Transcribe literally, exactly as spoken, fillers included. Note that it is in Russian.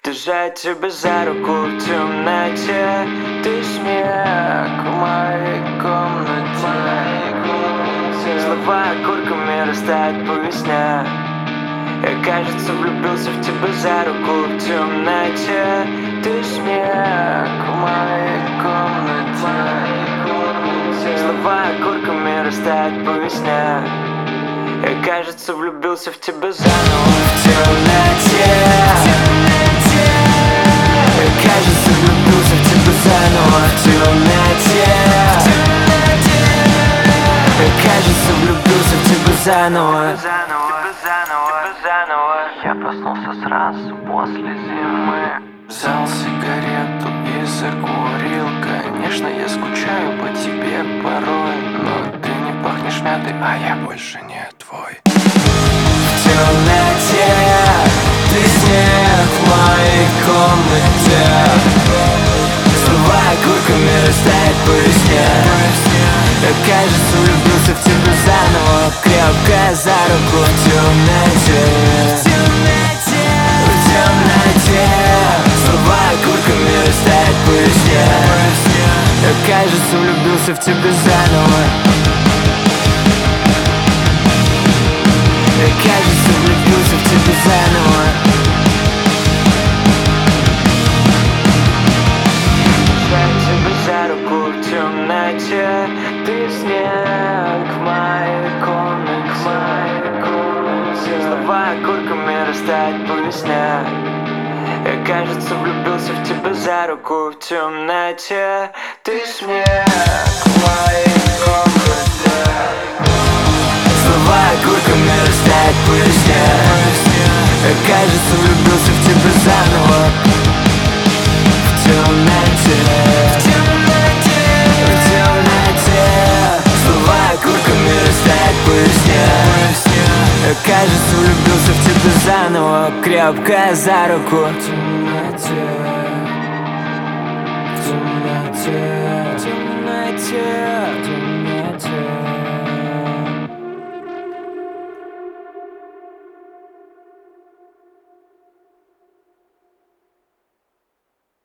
Держать тебя за руку в темноте. Ты смех в моей комнате. Слова окурками растают по весне. Я, кажется, влюбился в тебя за руку в темноте. Ты смех в моей комнате. Слова окурками растают по весне. Я, кажется, влюбился в тебя заново в темноте. Я, кажется, влюбился в тебя заново в темноте. Я, кажется, влюбился в тебя заново. Я проснулся сразу после зимы. Взял сигарету и закурил. Конечно, я скучаю по тебе порой, но ты не пахнешь мятой, а я больше не твой. В темноте ты снег в моей комнате. Слова окурками растают по весне. Я, кажется, влюбился в тебя заново, крепко за руку в темноте. В темноте слова окурками растают по весне. Я, кажется, влюбился в тебя заново. Я, кажется, влюбился в тебя заново. Взять тебя за руку в темноте. Ты снег в моей комнате. Слова окурками растают по весне. Я, кажется, влюбился в тебя за руку в темноте. Ты смех в моей комнате. Слова окурками растают по весне. Я, кажется, влюбился в тебя заново в темноте. В темноте, в темноте. Слова окурками растают по весне. Я, кажется, влюбился в тебя заново, крепко за руку в темноте. В темноте, в темноте.